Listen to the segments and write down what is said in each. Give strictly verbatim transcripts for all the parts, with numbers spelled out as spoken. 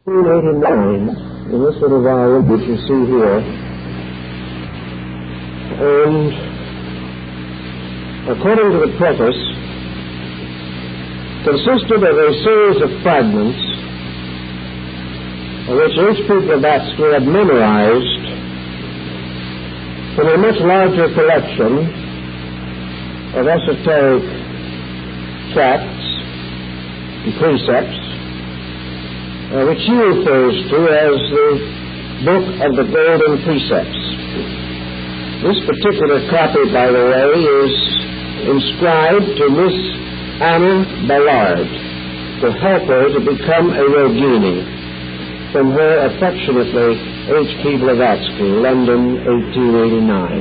nineteen eighty-nine, in this little volume which you see here, and according to the preface, consisted of a series of fragments which H P Blavatsky had memorized from a much larger collection of esoteric tracts and precepts, uh, which he refers to as the Book of the Golden Precepts. This particular copy, by the way, is inscribed to Miss Anna Ballard to help her to become a yogini, from her affectionately H P Blavatsky, London, eighteen eighty-nine.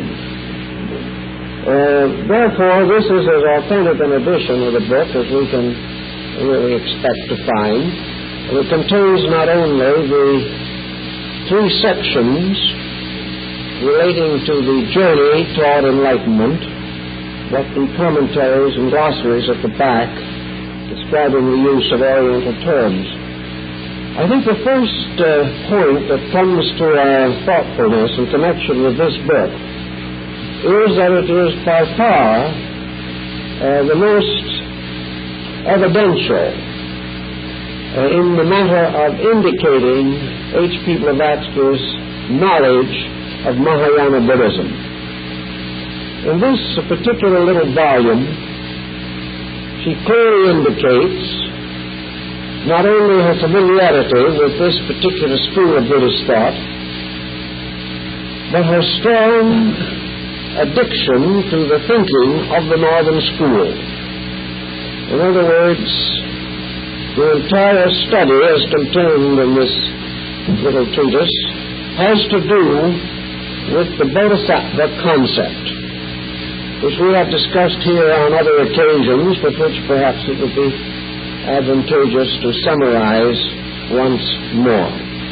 Uh, therefore, this is as authentic an edition of the book as we can really expect to find. And it contains not only the three sections relating to the journey toward enlightenment, but the commentaries and glossaries at the back describing the use of Oriental terms. I think the first uh, point that comes to our thoughtfulness in connection with this book is that it is by far uh, the most evidential uh, in the matter of indicating H P Blavatsky's knowledge of Mahayana Buddhism. In this particular little volume, she clearly indicates not only her familiarity with this particular school of Buddhist thought, but her strong addiction to the thinking of the Northern School. In other words, the entire study as contained in this little treatise has to do with the Bodhisattva concept, which we have discussed here on other occasions, but which perhaps it would be advantageous to summarize once more.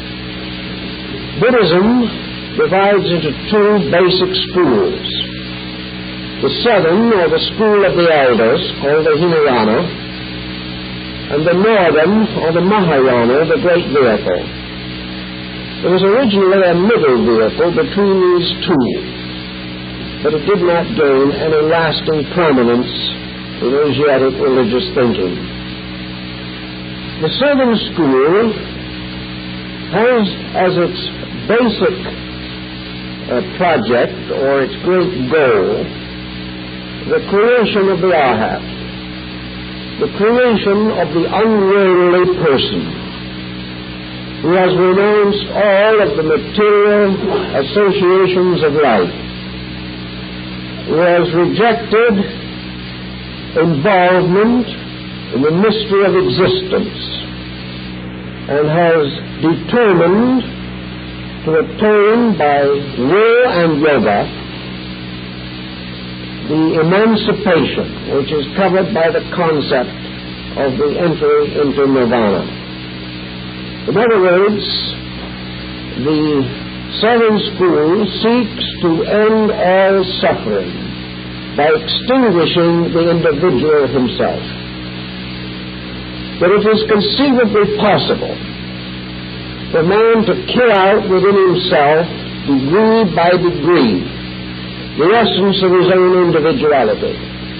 Buddhism divides into two basic schools: the southern, or the school of the elders, called the Hinayana, and the northern, or the Mahayana, the great vehicle. There was originally a middle vehicle between these two, but it did not gain any lasting prominence in Asiatic religious thinking. The Southern School has as its basic uh, project, or its great goal, the creation of the Arhat, the creation of the unworldly person, who has renounced all of the material associations of life, who has rejected involvement in the mystery of existence, and has determined to attain by will and yoga the emancipation which is covered by the concept of the entry into nirvana. In other words, the Southern School seeks to end all suffering by extinguishing the individual himself. But it is conceivably possible for man to kill out within himself, degree by degree, the essence of his own individuality.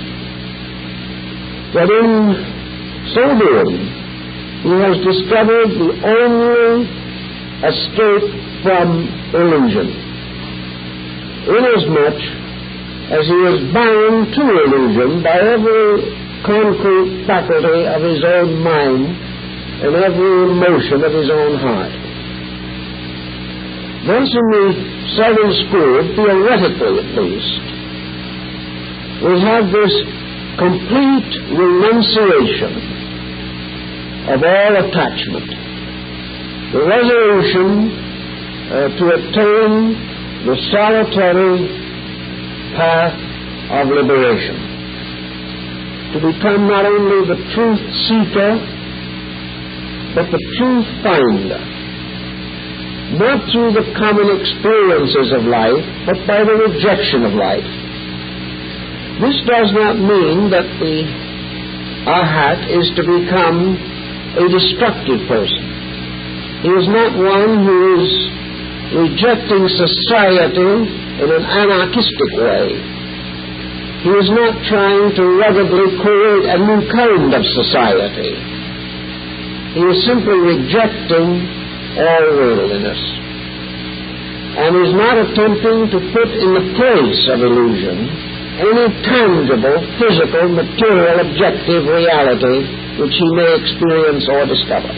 That in so doing, he has discovered the only escape from illusion, inasmuch as he is bound to illusion by every concrete faculty of his own mind and every emotion of his own heart. Thus, in the Southern School, theoretically at least, we have this complete renunciation of all attachment, the resolution uh, to attain the solitary path of liberation, to become not only the truth seeker, but the truth finder, not through the common experiences of life, but by the rejection of life. This does not mean that the Arhat is to become a destructive person. He is not one who is rejecting society in an anarchistic way. He is not trying to ruggedly create a new kind of society. He is simply rejecting all worldliness. And is not attempting to put in the place of illusion any tangible, physical, material, objective reality which he may experience or discover.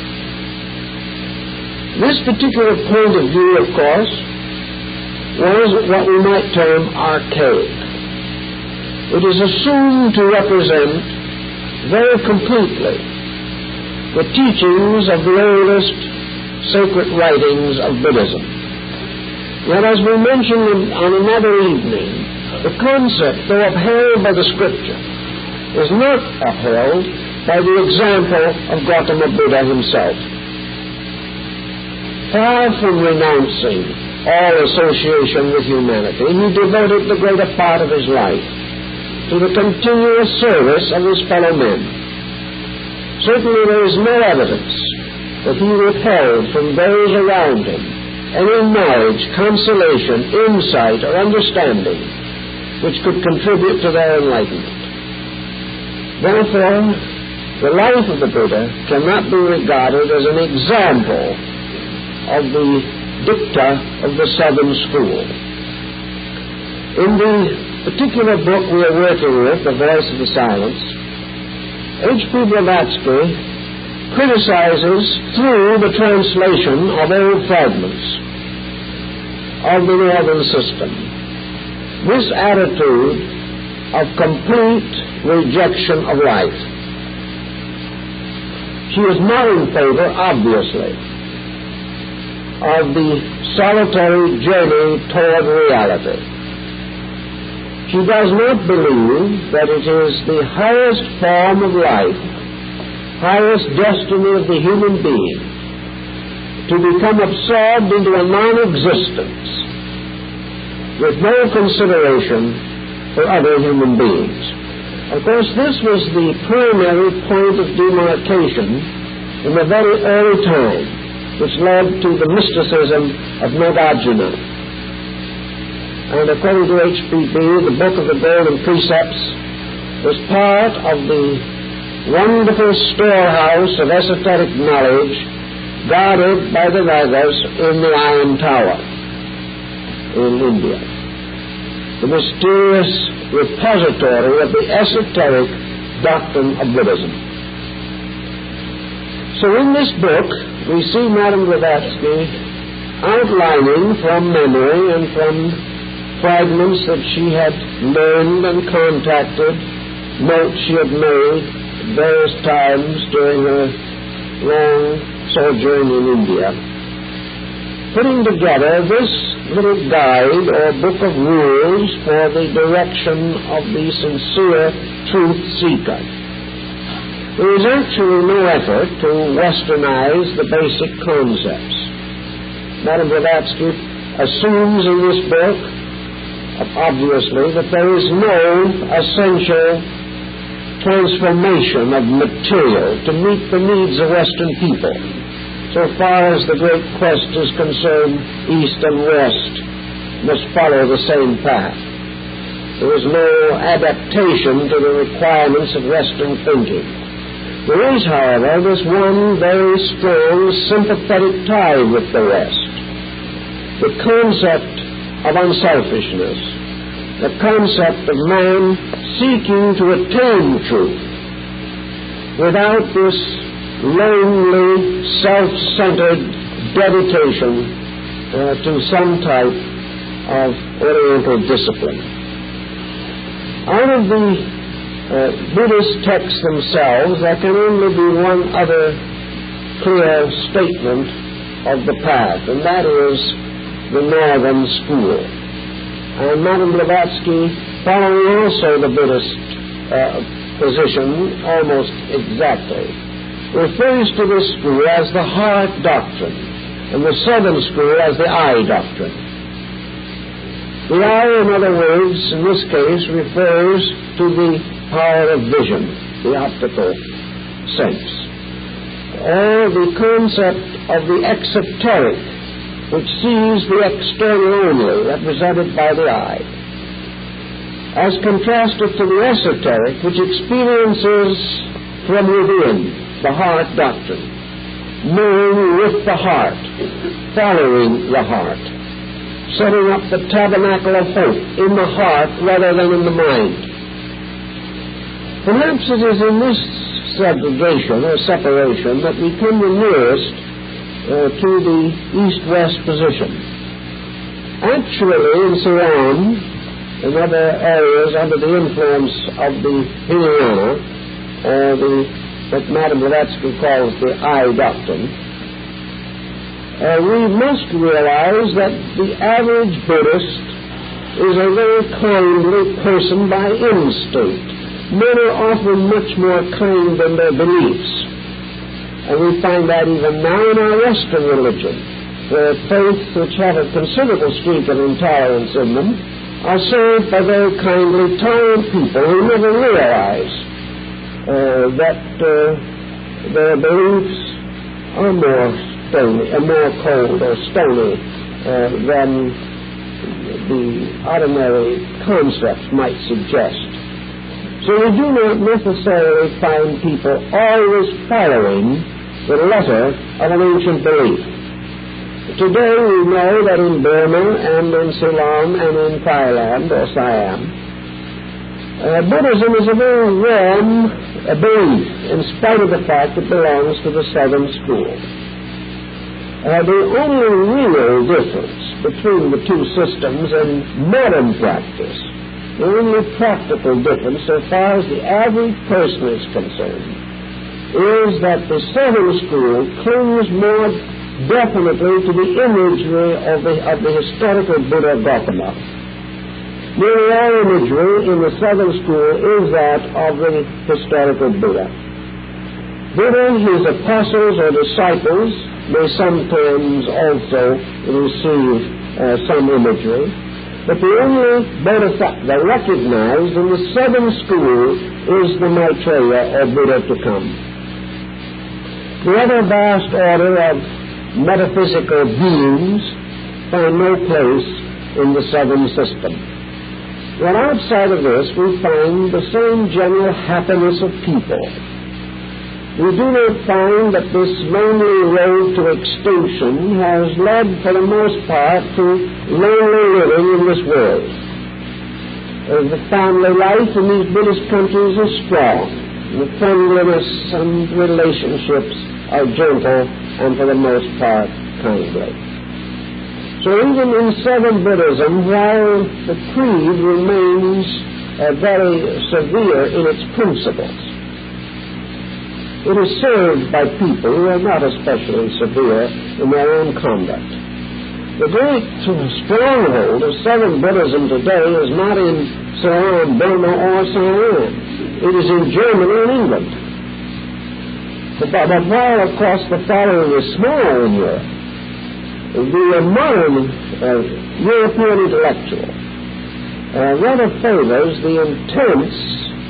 This particular point of view, of course, was what we might term archaic. It is assumed to represent very completely the teachings of the oldest sacred writings of Buddhism. Yet, as we mentioned on another evening, the concept, though upheld by the Scripture, is not upheld by the example of Gautama Buddha himself. Far from renouncing all association with humanity, he devoted the greater part of his life to the continuous service of his fellow men. Certainly there is no evidence that he withheld from those around him any knowledge, consolation, insight, or understanding which could contribute to their enlightenment. Therefore, the life of the Buddha cannot be regarded as an example of the dicta of the Southern School. In the particular book we are working with, The Voice of the Silence, H P Blavatsky criticizes through the translation of old fragments of the Northern system this attitude of complete rejection of life. She is not in favor, obviously, of the solitary journey toward reality. She does not believe that it is the highest form of life, highest destiny of the human being, to become absorbed into a non-existence with no consideration for other human beings. Of course, this was the primary point of demarcation in the very early time, which led to the mysticism of Nagarjuna. And according to H P B, the Book of the Golden Precepts was part of the wonderful storehouse of esoteric knowledge guarded by the Ragas in the Iron Tower in India, the mysterious repository of the esoteric doctrine of Buddhism. So in this book, we see Madame Blavatsky outlining from memory and from fragments that she had learned and contacted, notes she had made at various times during her long sojourn in India, putting together this little guide or book of rules for the direction of the sincere truth seeker. There is actually no effort to westernize the basic concepts. Madame Blavatsky assumes in this book, obviously, that there is no essential transformation of material to meet the needs of Western people. So far as the great quest is concerned, East and West must follow the same path. There is no adaptation to the requirements of Western thinking. There is, however, this one very strong sympathetic tie with the West. The concept of unselfishness, the concept of man seeking to attain truth without this lonely, self-centered dedication uh, to some type of Oriental discipline. Out of the uh, Buddhist texts themselves, there can only be one other clear statement of the path, and that is the Northern School. And Madame Blavatsky, following also the Buddhist uh, position almost exactly, refers to this school as the heart doctrine, and the Southern School as the eye doctrine. The eye, in other words, in this case, refers to the power of vision, the optical sense. or the concept of the exoteric, which sees the external only, represented by the eye, as contrasted to the esoteric, which experiences from within, the heart doctrine, knowing with the heart, following the heart, setting up the tabernacle of hope in the heart rather than in the mind. Perhaps it is in this segregation or separation that we come the nearest uh, to the east-west position. Actually, in Ceylon and other areas under the influence of the Hinayana, or the, what Madame Blavatsky calls the eye doctrine, uh, we must realize that the average Buddhist is a very kindly person by instinct. Men are often much more kind than their beliefs. And we find that even now in our Western religion, where faiths which have a considerable streak of intolerance in them are served by very kindly, tolerant people who never realize uh, that uh, their beliefs are more stony, uh, more cold or stony uh, than the ordinary concepts might suggest. So we do not necessarily find people always following the letter of an ancient belief. Today we know that in Burma and in Ceylon and in Thailand or Siam, uh, Buddhism is a very warm uh, belief, in spite of the fact it belongs to the Southern School. Uh, the only real difference between the two systems in modern practice, the only practical difference so far as the average person is concerned, is that the Southern School clings more definitely to the imagery of the, of the historical Buddha Gautama. Nearly all imagery in the Southern School is that of the historical Buddha. Buddha, his apostles or disciples, may sometimes also receive uh, some imagery, but the only bodhisattva recognized in the Southern School is the Maitreya, or Buddha to come. The other vast order of metaphysical beings find no place in the Southern system. But outside of this, we find the same general happiness of people. We do not find that this lonely road to extinction has led, for the most part, to lonely living in this world. Uh, the family life in these Buddhist countries is strong. The friendliness and relationships are gentle and, for the most part, kindly. So even in Southern Buddhism, while the creed remains uh, very severe in its principles, it is served by people who are not especially severe in their own conduct. The great stronghold of Southern Buddhism today is not in Ceylon, Burma, or Siam. It is in Germany and England. But, but while, of course, the following is small in Europe, the modern uh, European intellectual uh, rather favors the intense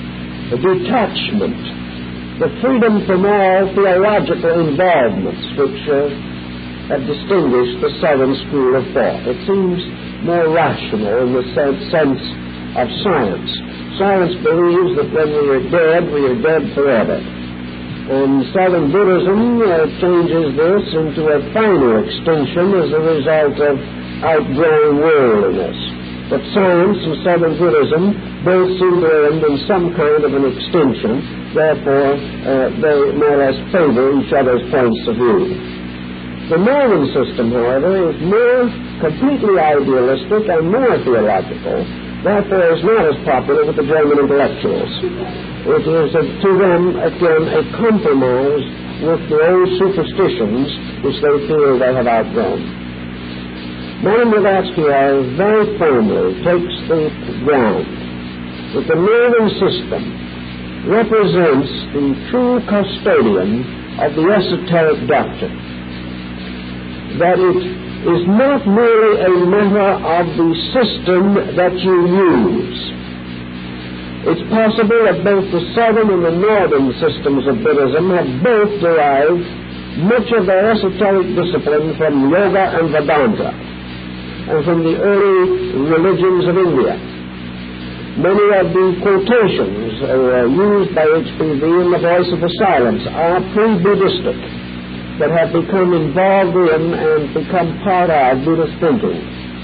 detachment, the freedom from all theological involvements which uh, have distinguished the Southern School of thought. It seems more rational in the sense, sense of science. Science believes that when we are dead, we are dead forever. And Southern Buddhism uh, changes this into a final extinction as a result of outgrowing worldliness. But science and Southern Buddhism both seem to end in some kind of an extinction. Therefore, uh, they more or less favor each other's points of view. The Northern system, however, is more completely idealistic and more theological. Therefore, is not as popular with the German intellectuals. It is, uh, to them, again, a compromise with the old superstitions which they feel they have outgrown. Madame Blavatsky very firmly takes the ground that the Northern system represents the true custodian of the esoteric doctrine, that it is not merely a matter of the system that you use. It's possible that both the southern and the northern systems of Buddhism have both derived much of their esoteric discipline from Yoga and Vedanta, and from the early religions of India. Many of the quotations uh, used by H P V in The Voice of the Silence are pre-Buddhistic, that have become involved in and become part of Buddhist thinking.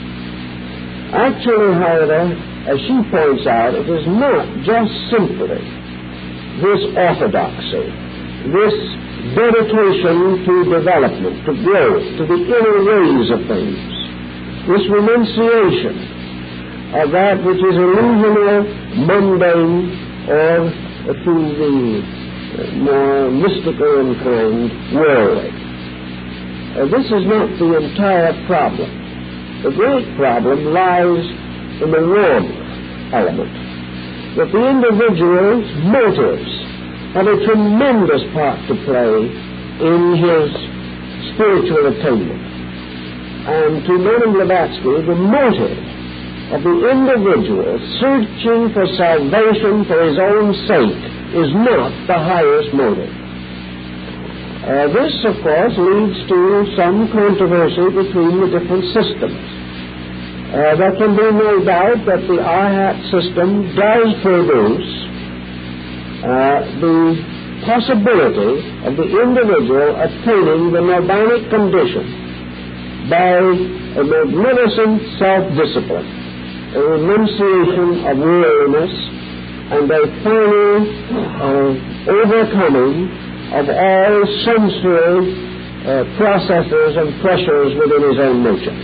Actually, however, as she points out, it is not just simply this orthodoxy, this dedication to development, to growth, to the inner ways of things, this renunciation of that which is illusional, mundane, or to the more mystical inclined, worldly. Uh, this is not the entire problem. The great problem lies in the warmth element, that the individual's motives have a tremendous part to play in his spiritual attainment. And to Madame Blavatsky, the motive of the individual searching for salvation for his own sake is not the highest motive. Uh, this, of course, leads to some controversy between the different systems. Uh, there can be no doubt that the Arhat system does produce uh, the possibility of the individual attaining the nirvanic condition by a magnificent self-discipline, a renunciation of worldliness, and a final uh, overcoming of all sensory uh, processes and pressures within his own nature.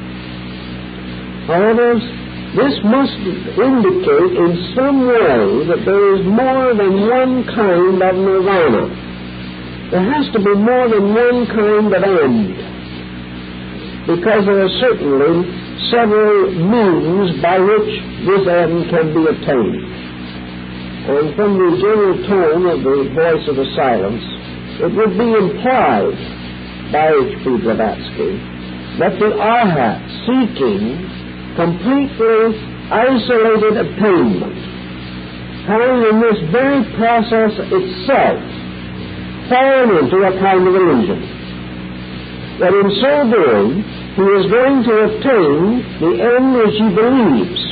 However, this must indicate in some way that there is more than one kind of nirvana. There has to be more than one kind of end, because there are certainly several means by which this end can be attained. And from the general tone of The Voice of the Silence, it would be implied by H P Blavatsky that the Arhat, seeking completely isolated attainment, having in this very process itself fallen into a kind of illusion, that in so doing he is going to attain the end which he believes.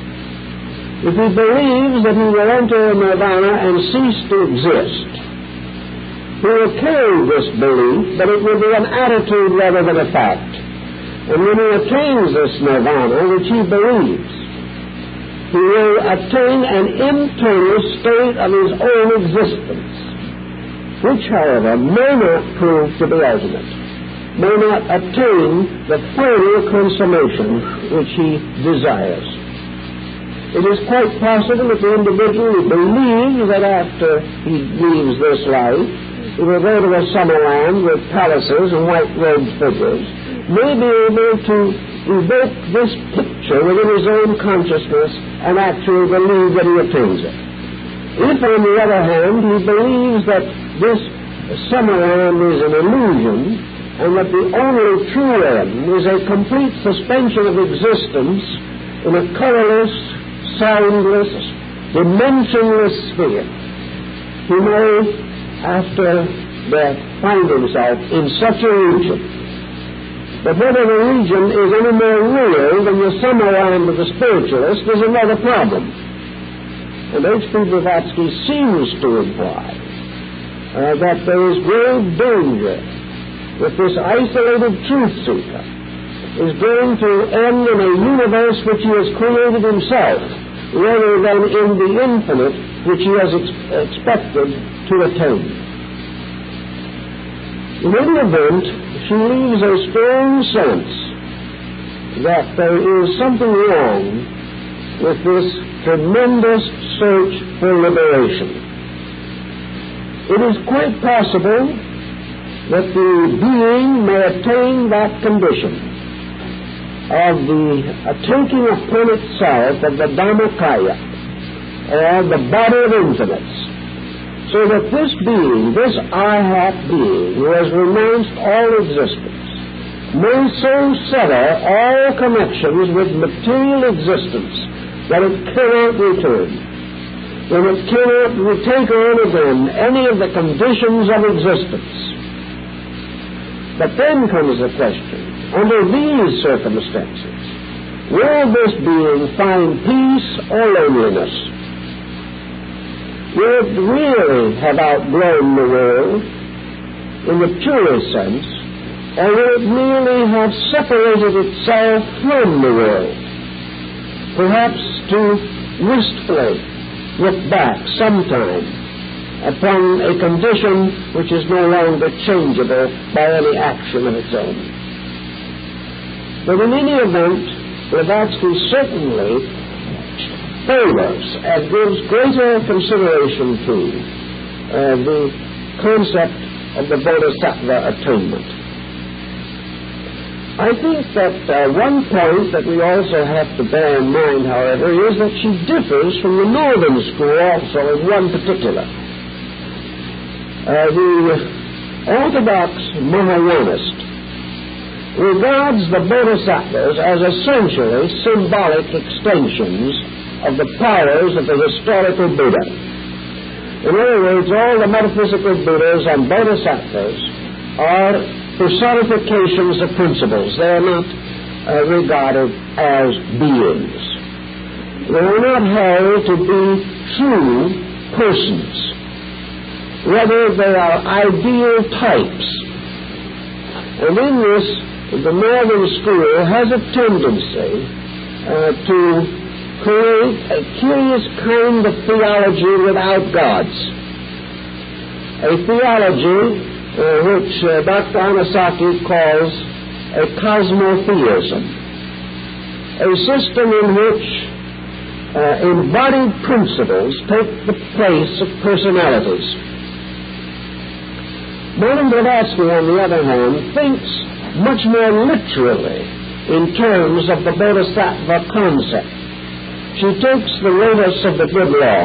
If he believes that he will enter nirvana and cease to exist, he will carry this belief, but it will be an attitude rather than a fact. And when he attains this nirvana, which he believes, he will attain an internal state of his own existence, which, however, may not prove to be ultimate, may not attain the final consummation which he desires. It is quite possible that the individual who believes that after he leaves this life he will go to a summer land with palaces and white-robed figures, may be able to evoke this picture within his own consciousness and actually believe that he attains it. If, on the other hand, he believes that this summer land is an illusion, and that the only true end is a complete suspension of existence in a colorless, soundless, dimensionless sphere, he may, after death, find himself in such a region. But whether the region is any more real than the summer land of the spiritualist is another problem. And H P Blavatsky seems to imply uh, that there is grave danger that this isolated truth seeker is going to end in a universe which he has created himself, rather than in the infinite which he has ex- expected to attain. In any event, she leaves a strong sense that there is something wrong with this tremendous search for liberation. It is quite possible that the being may attain that condition of the uh, taking upon itself of the Dhammakaya, or the body of infinites, so that this being, this Arhat being, who has renounced all existence, may so sever all connections with material existence that it cannot return, when it cannot take on again any of the conditions of existence. But then comes the question, under these circumstances, will this being find peace or loneliness? Will it really have outgrown the world in the truest sense, or will it merely have separated itself from the world, perhaps to wistfully look back sometime upon a condition which is no longer changeable by any action of its own? But in any event, Blavatsky certainly favors and gives greater consideration to uh, the concept of the Bodhisattva attainment. I think that uh, one point that we also have to bear in mind, however, is that she differs from the Northern school also in one particular. Uh, the Orthodox Mahayanist regards the Bodhisattvas as essentially symbolic extensions of the powers of the historical Buddha. In other words, all the metaphysical Buddhas and Bodhisattvas are personifications of principles. They are not uh, regarded as beings. They are not held to be true persons. Rather, they are ideal types. And in this, the Northern school has a tendency uh, to create a curious kind of theology without gods. A theology uh, which uh, Doctor Anosaki calls a cosmotheism. A system in which uh, embodied principles take the place of personalities. Madame Blavatsky, on the other hand, thinks much more literally in terms of the Bodhisattva concept. She takes the lotus of the good law,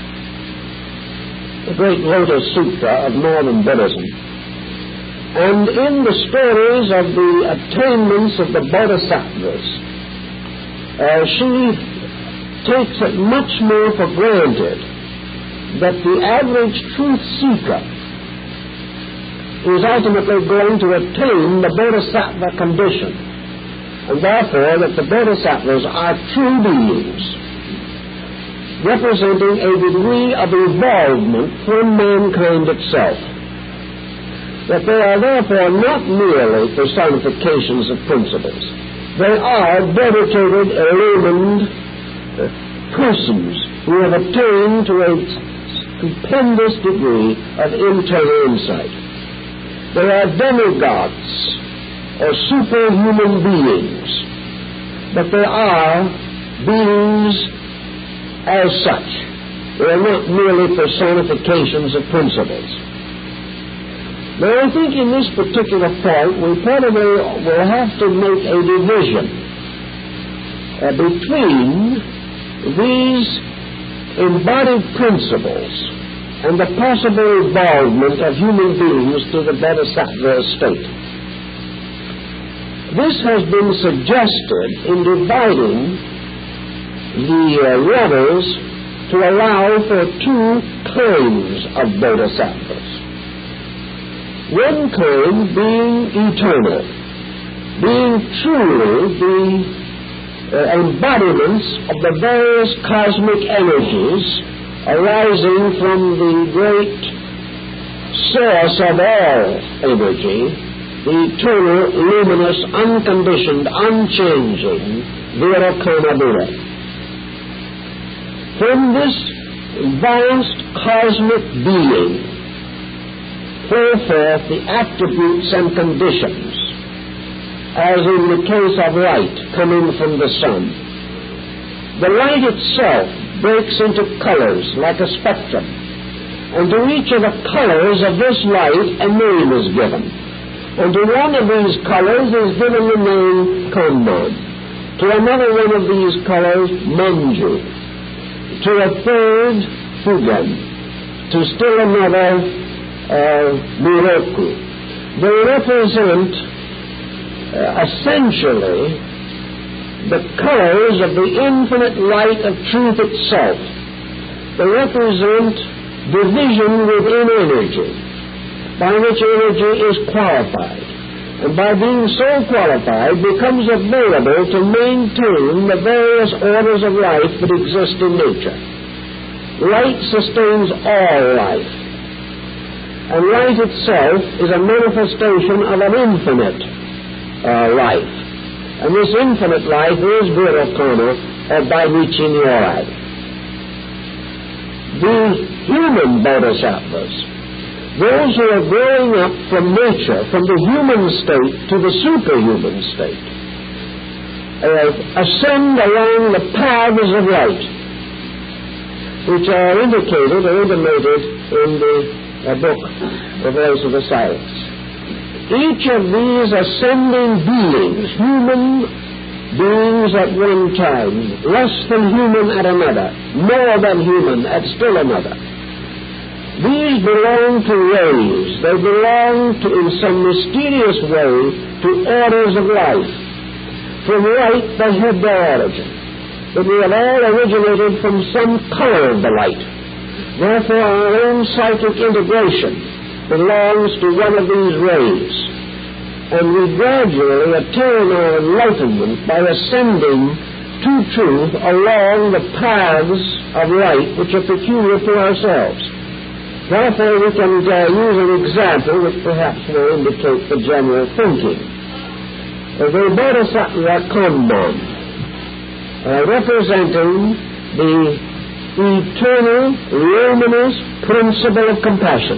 the great Lotus Sutra of Northern Buddhism, and in the stories of the attainments of the Bodhisattvas, uh, she takes it much more for granted that the average truth seeker is ultimately going to attain the Bodhisattva condition, and therefore that the Bodhisattvas are true beings, representing a degree of evolvement from mankind itself. That they are therefore not merely personifications of principles. They are dedicated, illumined uh, persons who have attained to a stupendous degree of internal insight. They are demigods or superhuman beings, but they are beings as such. They are not merely personifications of principles. Now, I think in this particular point, we probably will have to make a division uh, between these embodied principles and the possible involvement of human beings to the Bodhisattva state. This has been suggested in dividing the uh, waters to allow for two kinds of Bodhisattvas. One kind being eternal, being truly the uh, embodiments of the various cosmic energies arising from the great source of all energy, the eternal, luminous, unconditioned, unchanging Virakana Buddha. From this vast cosmic being flow forth the attributes and conditions, as in the case of light coming from the sun. The light itself breaks into colors like a spectrum, and to each of the colors of this light a name is given. And to one of these colors is given the name Kanman, to another one of these colors Manju, to a third Fugan, to still another uh, Miroku. They represent uh, essentially the colors of the infinite light of truth itself, They represent division within energy, by which energy is qualified, and by being so qualified becomes available to maintain the various orders of life that exist in nature. Light sustains all life, and light itself is a manifestation of an infinite uh, life. And this infinite life is, dear O'Connor, uh, by reaching Yorai. The human bodhisattvas, those who are growing up from nature, from the human state to the superhuman state, uh, ascend along the paths of light, which are indicated or intimated in the uh, book, The Voice of the Silence. Each of these ascending beings, human beings at one time, less than human at another, more than human at still another, these belong to ways. They belong to, in some mysterious way, to orders of life. From light they have their origin, but we have all originated from some color of the light. Therefore, our own psychic integration belongs to one of these rays, and we gradually attain our enlightenment by ascending to truth along the paths of light which are peculiar to ourselves. Therefore, we can uh, use an example which perhaps will indicate the general thinking. Uh, the Bodhisattva Kanban, uh, representing the eternal, luminous principle of compassion.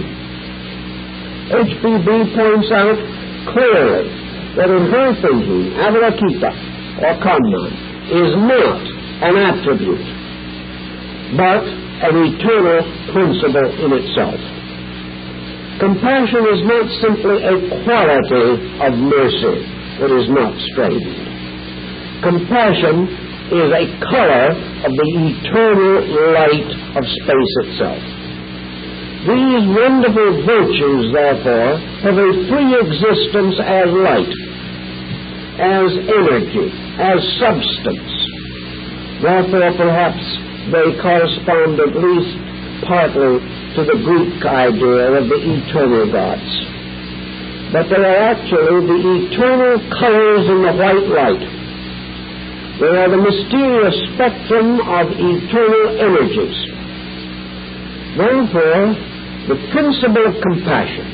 H B B points out clearly that in her thinking, Avalokita, or Kanban, is not an attribute, but an eternal principle in itself. Compassion is not simply a quality of mercy that is not strained. Compassion is a color of the eternal light of space itself. These wonderful virtues, therefore, have a free existence as light, as energy, as substance. Therefore, perhaps they correspond at least partly to the Greek idea of the eternal gods. But they are actually the eternal colors in the white light. They are the mysterious spectrum of eternal energies. Therefore, the principle of compassion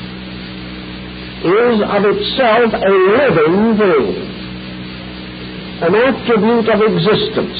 is of itself a living thing, an attribute of existence.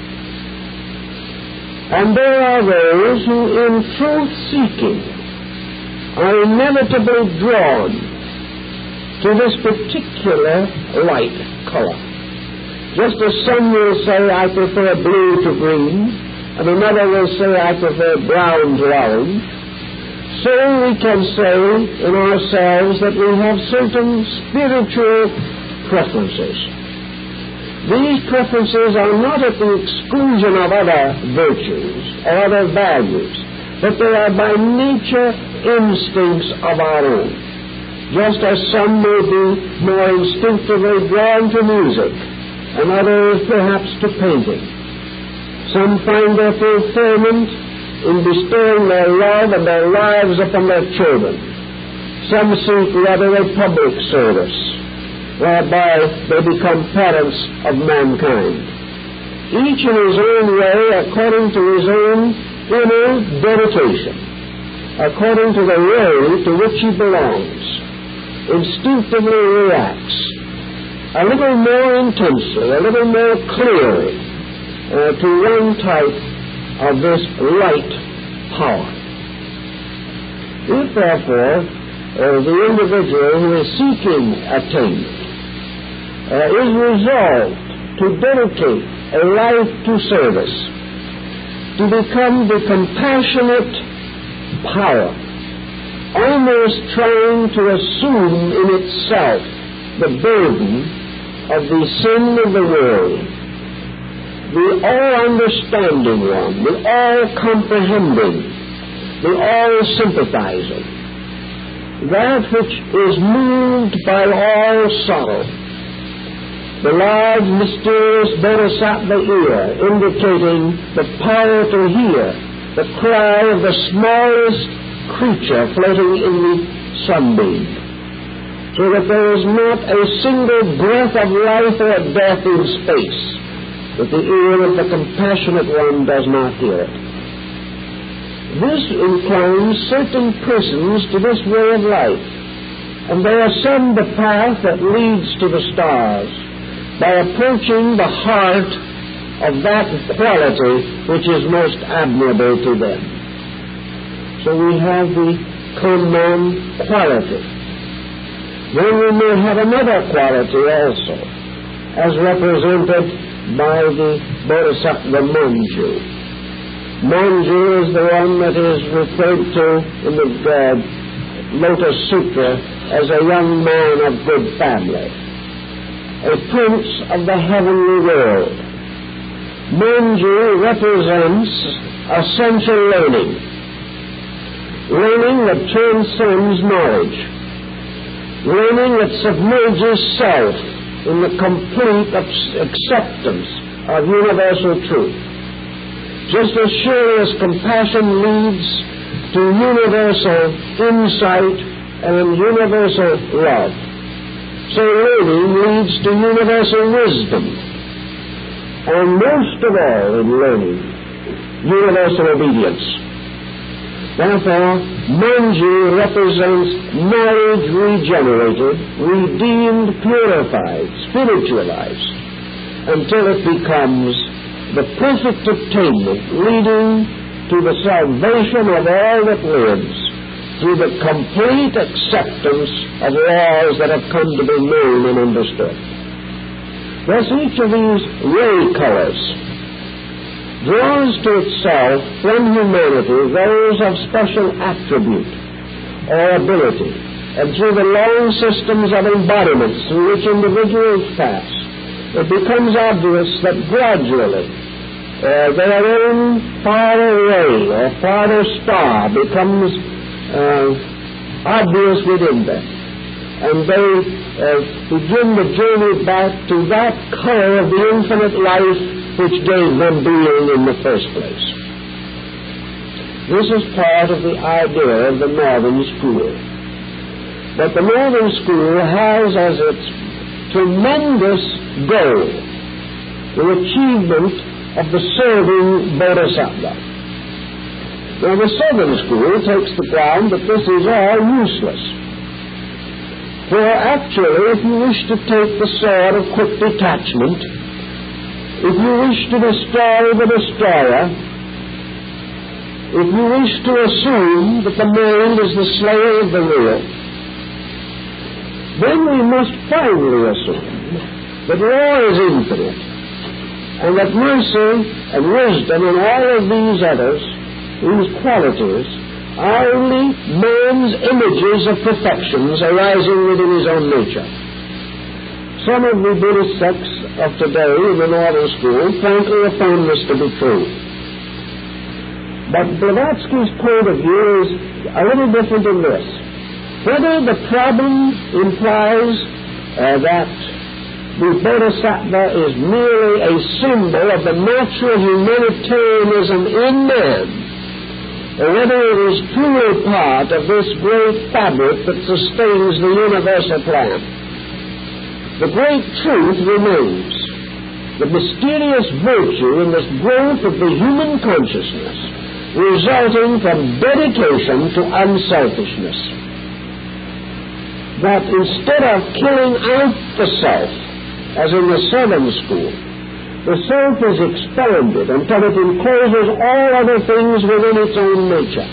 And there are those who, in truth-seeking, are inevitably drawn to this particular light color. Just as some will say, I prefer blue to green, and another will say, I prefer brown to orange, so we can say in ourselves that we have certain spiritual preferences. These preferences are not at the exclusion of other virtues or other values, but they are by nature instincts of our own, just as some may be more instinctively drawn to music, and others perhaps to painting. Some find their fulfillment in bestowing their love and their lives upon their children. Some seek rather a public service, whereby they become parents of mankind. Each in his own way, according to his own inner dedication, according to the way to which he belongs, instinctively reacts a little more intensely, a little more clearly uh, to one type of this light power. If, therefore, uh, the individual who is seeking attainment uh, is resolved to dedicate a life to service, to become the compassionate power, almost trying to assume in itself the burden of the sin of the world, the all-understanding one, the all-comprehending, the all-sympathizing, that which is moved by all sorrow, the large, mysterious bodhisattva ear, indicating the power to hear the cry of the smallest creature floating in the sunbeam, so that there is not a single breath of life or death in space that the ear of the compassionate one does not hear it. This inclines certain persons to this way of life, and they ascend the path that leads to the stars by approaching the heart of that quality which is most admirable to them. So we have the common quality. Then we may have another quality also, as represented by the Bodhisattva Manju. Manju is the one that is referred to in the uh, Lotus Sutra as a young man of good family, a prince of the heavenly world. Manju represents essential learning, learning that transcends knowledge, learning that submerges self in the complete acceptance of universal truth. Just as surely as compassion leads to universal insight and universal love, so learning leads to universal wisdom, and most of all in learning, universal obedience. Therefore, Manju represents knowledge regenerated, redeemed, purified, spiritualized, until it becomes the perfect attainment leading to the salvation of all that lives through the complete acceptance of laws that have come to be known and understood. Thus, each of these ray colors draws to itself from humanity those of special attribute or ability, and through the long systems of embodiments through which individuals pass, it becomes obvious that gradually uh, their own farther ray or farther star becomes uh, obvious within them, and they uh, begin the journey back to that color of the infinite life which gave them being in the first place. This is part of the idea of the Northern School. But the Northern School has as its tremendous goal the achievement of the serving Bodhisattva. Now, the Southern School takes the ground that this is all useless. For actually, if you wish to take the sword of quick detachment, if you wish to destroy the destroyer, if you wish to assume that the mind is the slayer of the real, then we must finally assume that law is infinite, and that mercy and wisdom and all of these others, these qualities, are only man's images of perfections arising within his own nature. Some of the Buddhist sects of today in the Northern School frankly affirm this to be true. But Blavatsky's point of view is a little different in this. Whether the problem implies uh, that the Bodhisattva is merely a symbol of the natural humanitarianism in man, or whether it is truly part of this great fabric that sustains the universal plan, the great truth remains. The mysterious virtue in this growth of the human consciousness resulting from dedication to unselfishness. That instead of killing out the self, as in the Southern School, the self is expanded until it encloses all other things within its own nature.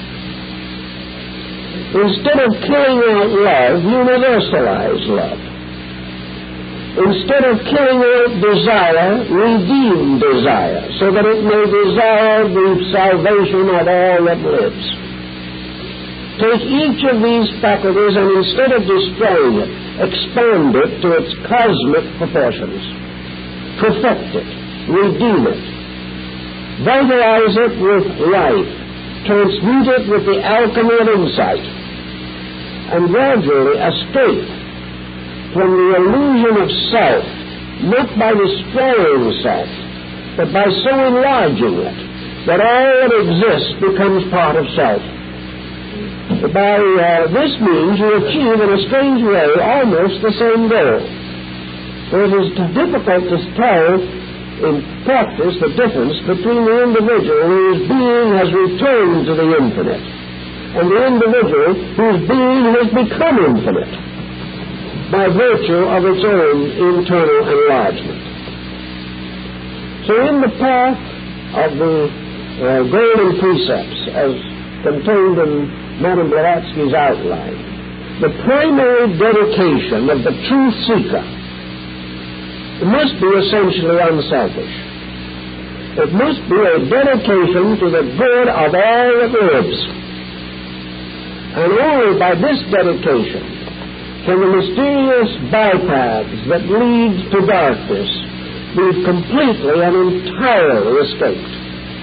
Instead of killing out love, universalize love. Instead of killing out desire, redeem desire, so that it may desire the salvation of all that lives. Take each of these faculties and instead of destroying it, expand it to its cosmic proportions. Perfect it, redeem it, vitalize it with life, transmute it with the alchemy of insight, and gradually escape from the illusion of self, not by destroying self, but by so enlarging it that all that exists becomes part of self. By uh, this means you achieve in a strange way almost the same goal. For it is difficult to tell in practice the difference between the individual whose being has returned to the infinite and the individual whose being has become infinite by virtue of its own internal enlargement. So in the path of the uh, golden precepts as contained in Madame Blavatsky's outline, the primary dedication of the truth seeker must be essentially unselfish. It must be a dedication to the good of all that lives. And only by this dedication can the mysterious bypaths that lead to darkness be completely and entirely escaped.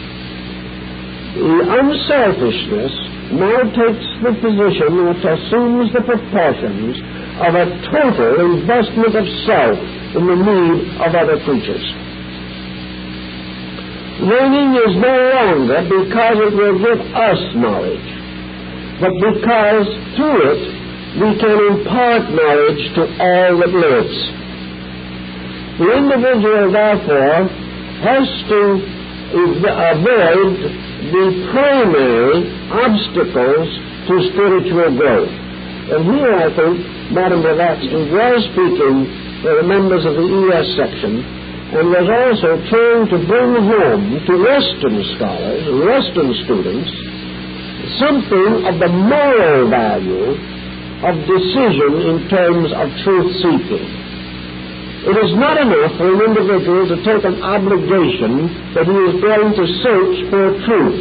The unselfishness now takes the position which assumes the proportions of a total investment of self in the need of other creatures. Learning is no longer because it will give us knowledge, but because through it we can impart knowledge to all that lives. The individual, therefore, has to avoid the primary obstacles to spiritual growth. And here, I think, Madame Blavatsky was speaking to the members of the E S section and was also trying to bring home to Western scholars, Western students, something of the moral value of decision in terms of truth-seeking. It is not enough for an individual to take an obligation that he is going to search for truth.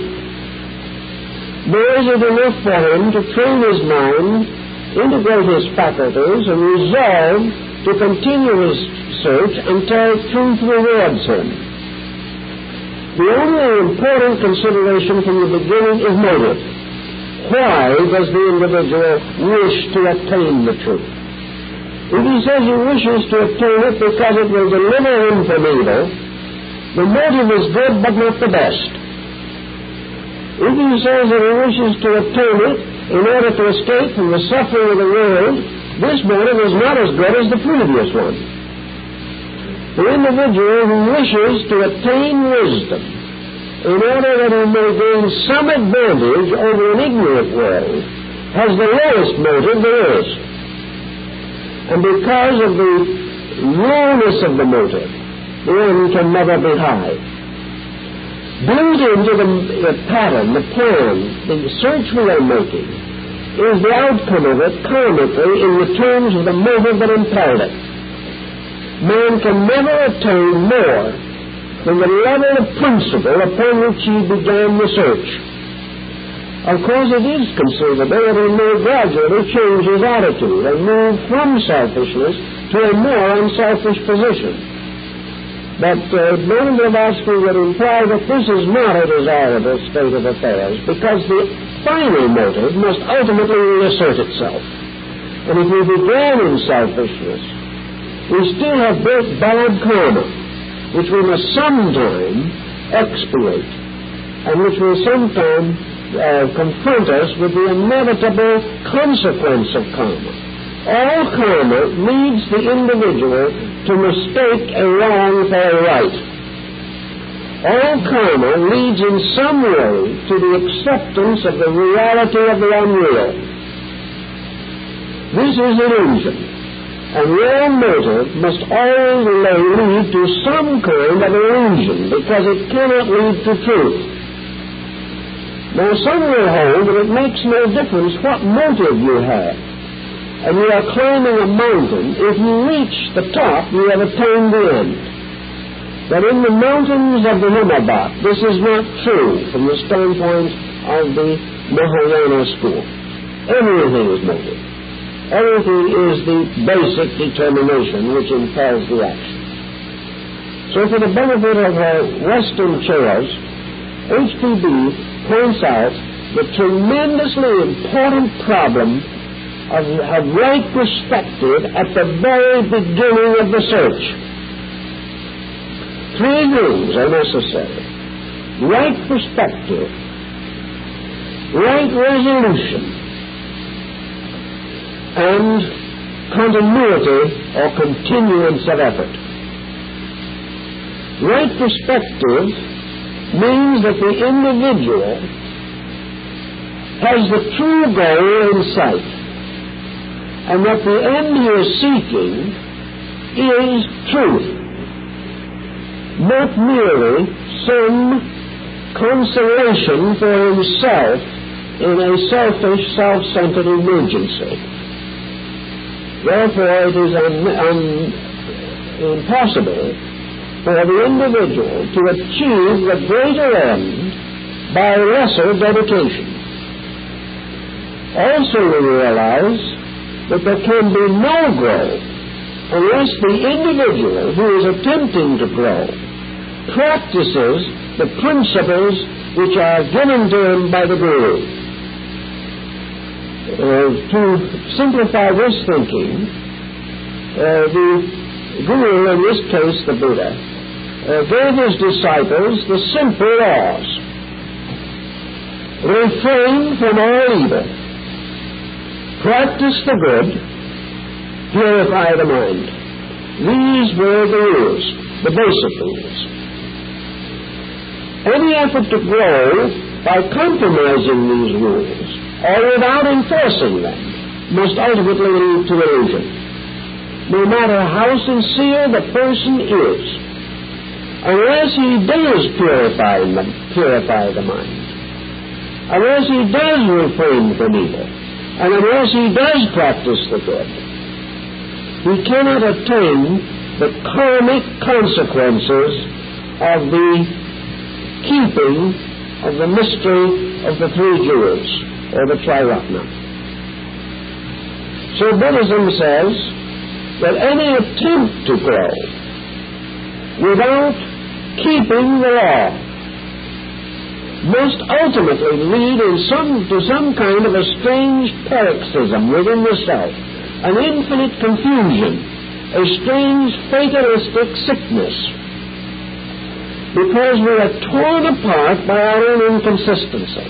Nor is it enough for him to train his mind, integrate his faculties, and resolve to continue his search until truth rewards him. The only important consideration from the beginning is motive. Why does the individual wish to attain the truth? If he says he wishes to obtain it because it will deliver him from evil, the motive is good but not the best. If he says that he wishes to obtain it in order to escape from the suffering of the world, this motive is not as good as the previous one. The individual who wishes to attain wisdom in order that he may gain some advantage over an ignorant world has the lowest motive there is. And because of the lowness of the motive, the end can never be high. Built into the, the pattern, the plan, the search we are making, is the outcome of it karmically in the terms of the motive that impelled it. Man can never attain more than the level of principle upon which he began the search. Of course, it is conceivable that he may gradually change his attitude and move from selfishness to a more unselfish position. But uh, Madame Blavatsky would imply that this is not a desirable state of affairs, because the final motive must ultimately reassert itself. And if we began in selfishness, we still have built bad karma, which we must sometime expiate, and which will sometime uh, confront us with the inevitable consequence of karma. All karma leads the individual to mistake a wrong for a right. All karma leads in some way to the acceptance of the reality of the unreal. This is illusion, and real motive must always lead to some kind of illusion, because it cannot lead to truth. Now, some will hold that it makes no difference what motive you have, and you are climbing a mountain. If you reach the top, you have attained the end. But in the mountains of the Himalaya, this is not true from the standpoint of the Mahayana school. Everything is motive. Everything is the basic determination which impels the action. So for the benefit of our Western chairs, H P B points out the tremendously important problem of, of right perspective at the very beginning of the search. Three things are necessary. right perspective, right resolution, and continuity or continuance of effort. Right perspective means that the individual has the true goal in sight, and that the end he is seeking is truth, not merely some consolation for himself in a selfish, self-centered emergency. Therefore, it is un, un, impossible for the individual to achieve the greater end by lesser dedication. Also, we realize that there can be no growth unless the individual who is attempting to grow practices the principles which are given to him by the Guru. Uh, to simplify this thinking, uh, the Guru, in this case the Buddha, uh, gave his disciples the simple laws. Refrain from all evil. Practice the good. Purify the mind. These were the rules, the basic rules. Any effort to grow by compromising these rules or without enforcing them must ultimately lead to illusion, no matter how sincere the person is, unless he does purify the, purify the mind, unless he does refrain from evil, and unless he does practice the good. We cannot attain the karmic consequences of the keeping of the mystery of the three jewels, or the Triratna. So Buddhism says that any attempt to grow without keeping the law must ultimately lead in some, to some kind of a strange paroxysm within the self, an infinite confusion, a strange fatalistic sickness, because we are torn apart by our own inconsistency.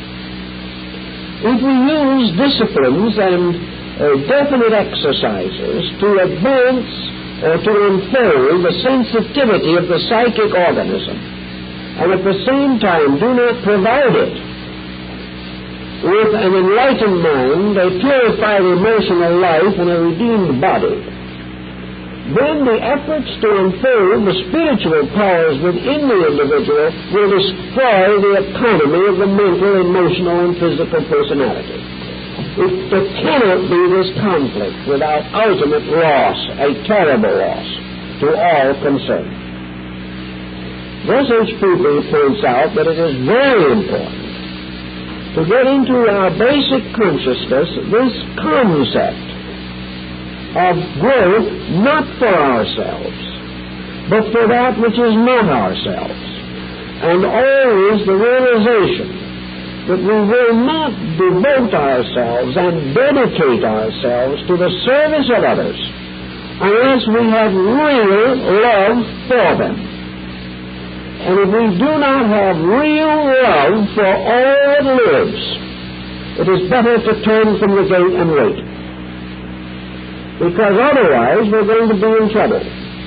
If we use disciplines and uh, definite exercises to advance or to unfold the sensitivity of the psychic organism, and at the same time do not provide it with an enlightened mind, a purified emotional life, and a redeemed body, then the efforts to unfold the spiritual powers within the individual will destroy the economy of the mental, emotional, and physical personality. It, there cannot be this conflict without ultimate loss, a terrible loss to all concerned. Thus H P B points out that it is very important to get into our basic consciousness this concept of growth not for ourselves, but for that which is not ourselves, and always the realization that we will not devote ourselves and dedicate ourselves to the service of others unless we have real love for them. And if we do not have real love for all that lives, it is better to turn from the gate and wait, because otherwise we're going to be in trouble.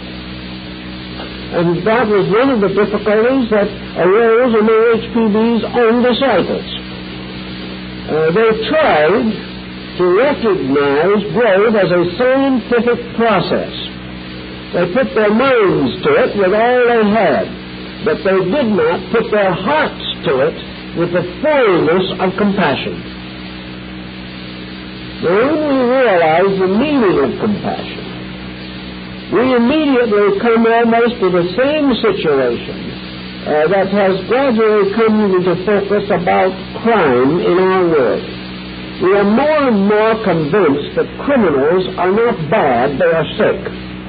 And that was one of the difficulties that arose among H P B's own disciples. Uh, they tried to recognize growth as a scientific process. They put their minds to it with all they had, but they did not put their hearts to it with the fullness of compassion. Now, when we realize the meaning of compassion, we immediately come almost to the same situation uh, that has gradually come into focus about crime in our world. We are more and more convinced that criminals are not bad, they are sick.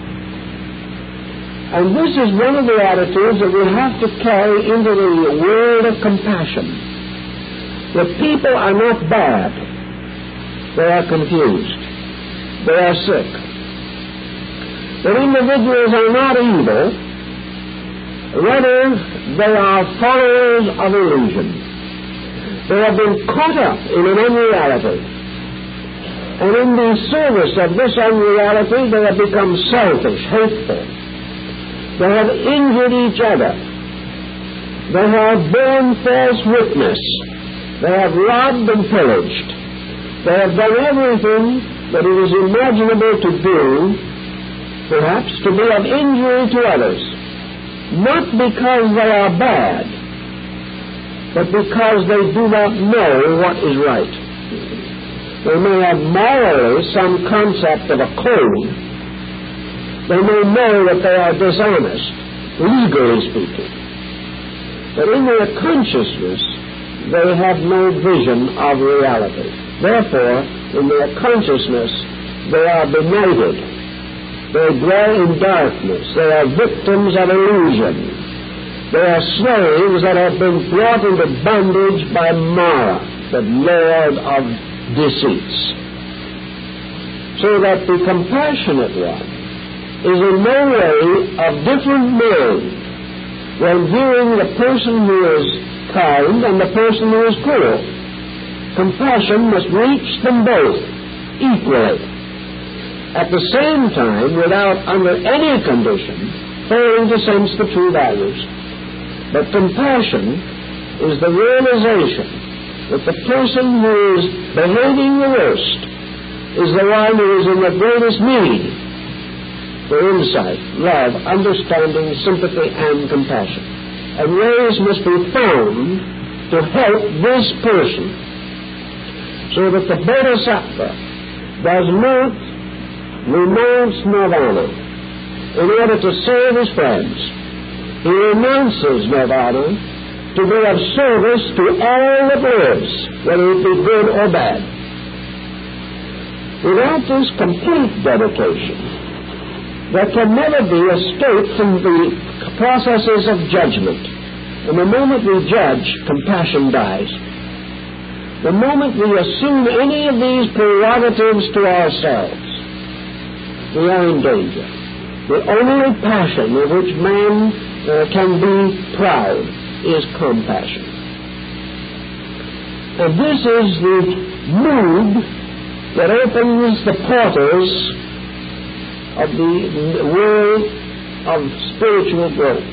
And this is one of the attitudes that we have to carry into the world of compassion. The people are not bad. They are confused. They are sick. The individuals are not evil. Rather, they are followers of illusion. They have been caught up in an unreality. And in the service of this unreality, they have become selfish, hateful. They have injured each other. They have borne false witness. They have robbed and pillaged. They have done everything that it is imaginable to do, perhaps, to be of injury to others. Not because they are bad, but because they do not know what is right. They may have morally some concept of a code. They may know that they are dishonest, legally speaking. But in their consciousness, they have no vision of reality. Therefore, in their consciousness, they are benighted. They dwell in darkness. They are victims of illusion. They are slaves that have been brought into bondage by Mara, the lord of deceits. So that the compassionate one is in no way of different mind when viewing the person who is kind and the person who is cruel. Compassion must reach them both equally. At the same time, without under any condition failing to sense the true values. But compassion is the realization that the person who is behaving the worst is the one who is in the greatest need for insight, love, understanding, sympathy, and compassion. And ways must be found to help this person so that the Bodhisattva does not renounce nirvana in order to save his friends. He renounces nirvana to be of service to all that lives, whether it be good or bad. Without this complete dedication, there can never be escape from the processes of judgment. And the moment we judge, compassion dies. The moment we assume any of these prerogatives to ourselves, we are in danger. The only passion of which man uh, can be proud is compassion. And this is the mood that opens the portals of the world of spiritual growth.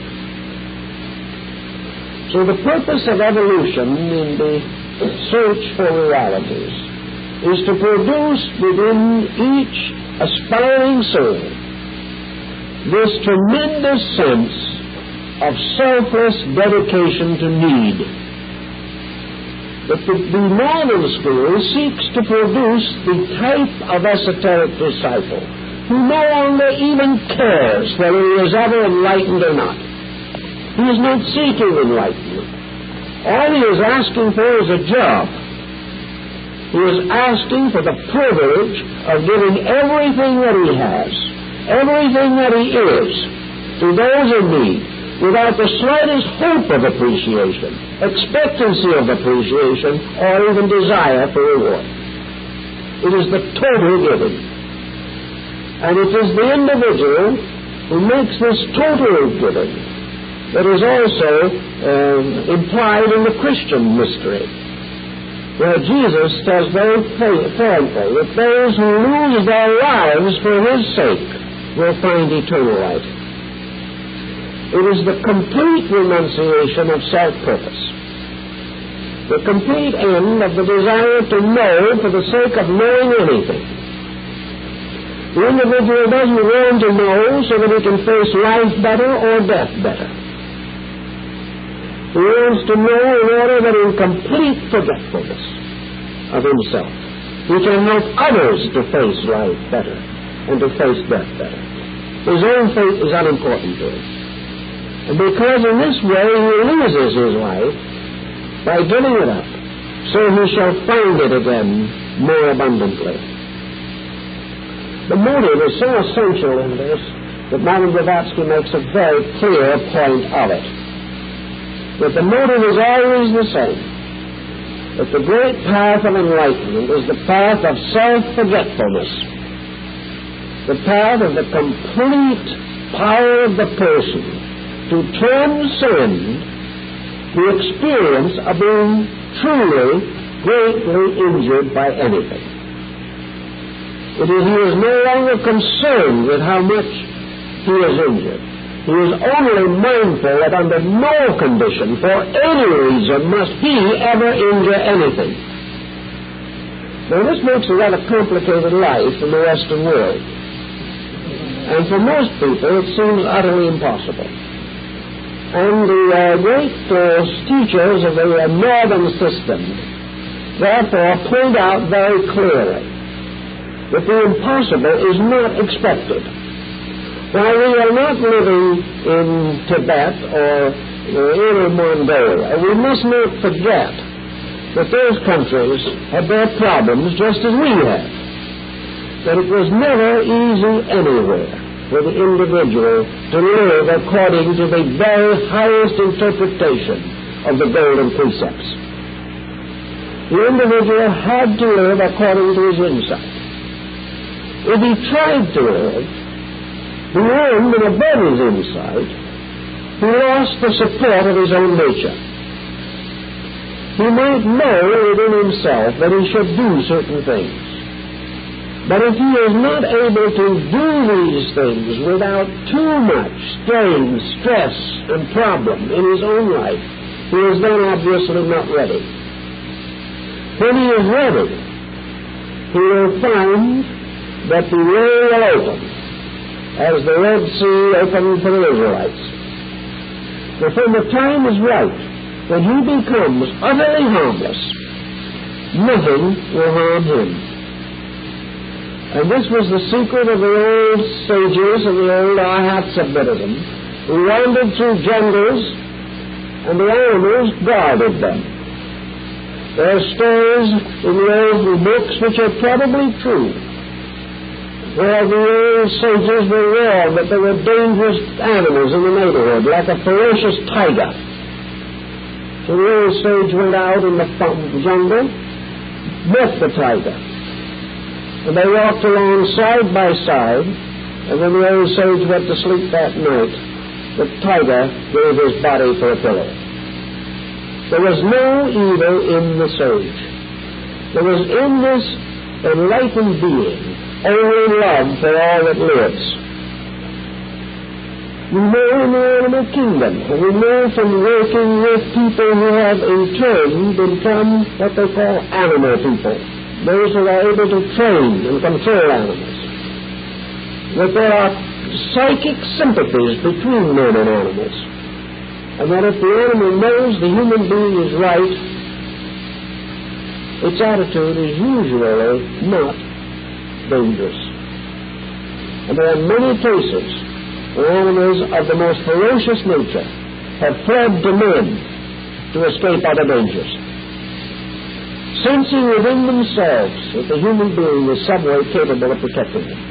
So the purpose of evolution in the search for realities is to produce within each aspiring soul this tremendous sense of selfless dedication to need. But the, the modern school seeks to produce the type of esoteric disciple who no longer even cares whether he is ever enlightened or not. He is not seeking enlightenment. All he is asking for is a job. He is asking for the privilege of giving everything that he has, everything that he is, to those in need, without the slightest hope of appreciation, expectancy of appreciation, or even desire for reward. It is the total giving. And it is the individual who makes this total giving that is also um, implied in the Christian mystery, where Jesus says very frankly that those who lose their lives for his sake will find eternal life. It is the complete renunciation of self-purpose, the complete end of the desire to know for the sake of knowing anything. The individual doesn't want to know so that he can face life better or death better. He wants to know in order that in complete forgetfulness of himself, he can help others to face life better and to face death better. His own fate is unimportant to him. And because in this way he loses his life by giving it up, so he shall find it again more abundantly. The motive is so essential in this that Madame Blavatsky makes a very clear point of it. That the motive is always the same. That the great path of enlightenment is the path of self-forgetfulness. The path of the complete power of the person to transcend the experience of being truly, greatly injured by anything. It is, he is no longer concerned with how much he is injured. He is only mindful that under no condition, for any reason, must he ever injure anything. Now, this makes a rather complicated life in the Western world. And for most people, it seems utterly impossible. And the uh, great uh, teachers of the uh, Northern system, therefore, point out very clearly that the impossible is not expected. While we are not living in Tibet or uh, Inner Mongolia, we must not forget that those countries have their problems just as we have. That it was never easy anywhere for the individual to live according to the very highest interpretation of the golden precepts. The individual had to live according to his insight. If he tried to live beyond and above his insight, he lost the support of his own nature. He might know within himself that he should do certain things. But if he is not able to do these things without too much strain, stress, and problem in his own life, he is then obviously not ready. When he is ready, he will find that the way will open, as the Red Sea opened for the Israelites. But when the time is right, when he becomes utterly harmless, nothing will harm him. And this was the secret of the old sages of the old Arhatsa Buddhism, who wandered through jungles, and the animals guarded them. There are stories in the old books which are probably true, where the old sages were warned that there were dangerous animals in the neighborhood, like a ferocious tiger. So the old sage went out in the jungle, met the tiger, and they walked along side by side, and when the old sage went to sleep that night, the tiger gave his body for a pillow. There was no evil in the sage. There was in this enlightened being only love for all that lives. We know in the animal kingdom, and we know from working with people who have in turn become what they call animal people, those who are able to train and control animals, that there are psychic sympathies between men and animals, and that if the animal knows the human being is right, its attitude is usually not dangerous. And there are many cases where animals of the most ferocious nature have fled to men to escape other dangers, sensing within themselves that the human being is some way capable of protecting them.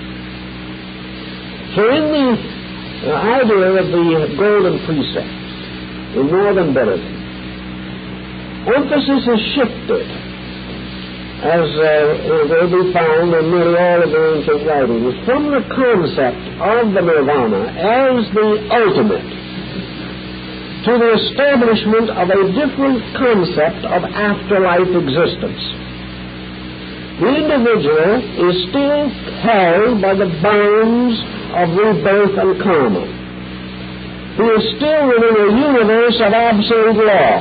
So in the uh, idea of the golden precepts in Northern Buddhism, emphasis is shifted, as uh, will be found in nearly all of the ancient writings, from the concept of the nirvana as the ultimate to the establishment of a different concept of afterlife existence. The individual is still held by the bonds of rebirth and karma. He is still within a universe of absolute law.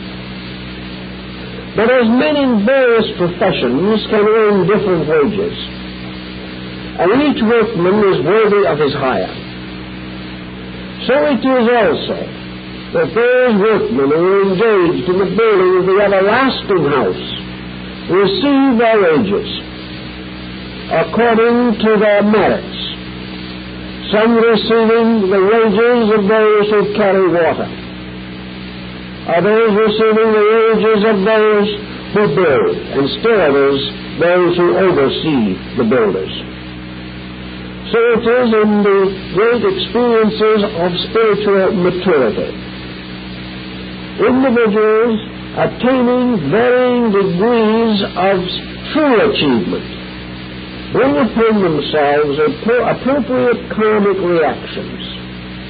But as men in various professions can earn different wages, and each workman is worthy of his hire, so it is also that those workmen who are engaged in the building of the everlasting house receive their wages according to their merits, some receiving the wages of those who carry water, others receiving the wages of those who build, and still others those who oversee the builders. So it is in the great experiences of spiritual maturity. Individuals attaining varying degrees of true achievement bring upon themselves appropriate karmic reactions,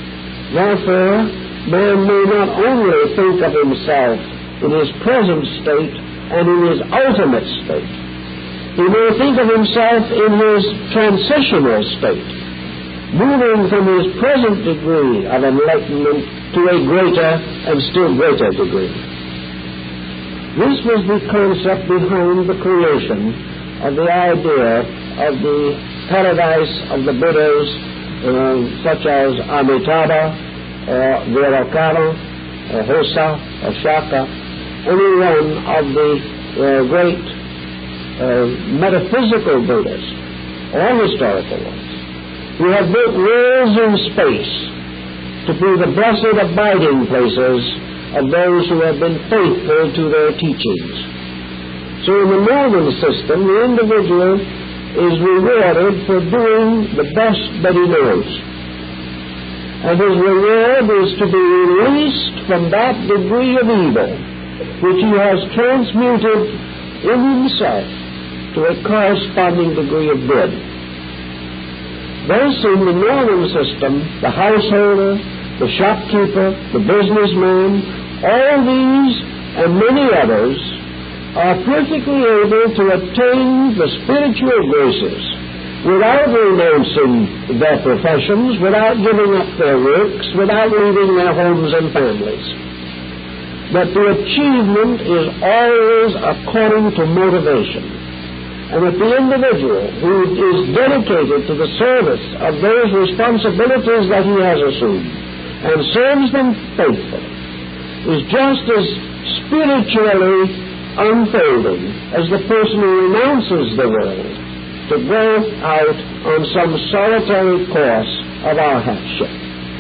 Therefore, man may not only think of himself in his present state and in his ultimate state. He may think of himself in his transitional state, moving from his present degree of enlightenment to a greater and still greater degree. This was the concept behind the creation of the idea of the paradise of the Buddhas, uh, such as Amitabha, or Vivekananda, or Hossa, or Shaka, any one of the uh, great uh, metaphysical Buddhas, or historical ones, who have built worlds in space to be the blessed abiding places of those who have been faithful to their teachings. So in the northern system, the individual is rewarded for doing the best that he knows. And his reward is to be released from that degree of evil which he has transmuted in himself to a corresponding degree of good. Thus, in the northern system, the householder, the shopkeeper, the businessman, all these and many others are perfectly able to attain the spiritual graces without renouncing their professions, without giving up their works, without leaving their homes and families. But the achievement is always according to motivation. And that the individual who is dedicated to the service of those responsibilities that he has assumed and serves them faithfully is just as spiritually unfolding as the person who renounces the world to go out on some solitary course of arhatship.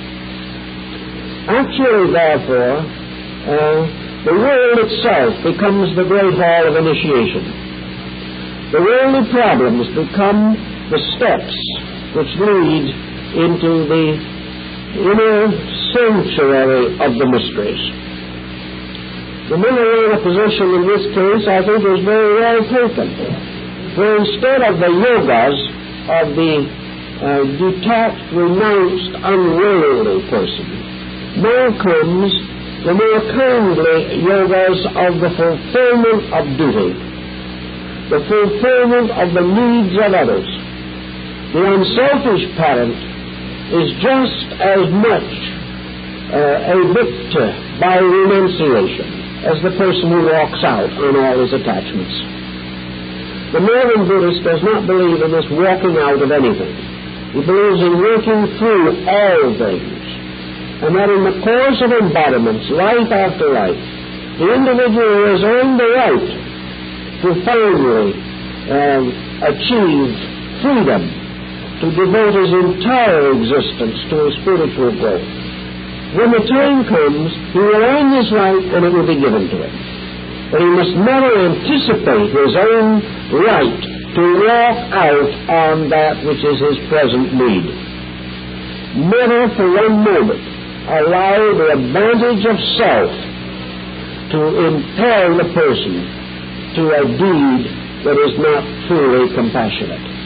Actually, therefore, uh, the world itself becomes the great hall of initiation. The worldly problems become the steps which lead into the inner sanctuary of the mysteries. The Mahayana position in this case, I think, is very well taken. For instead of the yogas of the uh, detached, renounced, unworldly person, now comes the more kindly yogas of the fulfillment of duty, the fulfillment of the needs of others. The unselfish parent is just as much uh, a victor by renunciation as the person who walks out on all his attachments. The northern Buddhist does not believe in this walking out of anything. He believes in working through all things, and that in the course of embodiments, life after life, the individual has earned the right to finally um, achieve freedom, to devote his entire existence to his spiritual growth. When the time comes, he will earn this right and it will be given to him. But he must never anticipate his own right to walk out on that which is his present need. Never for one moment allow the advantage of self to impel the person to a deed that is not truly compassionate.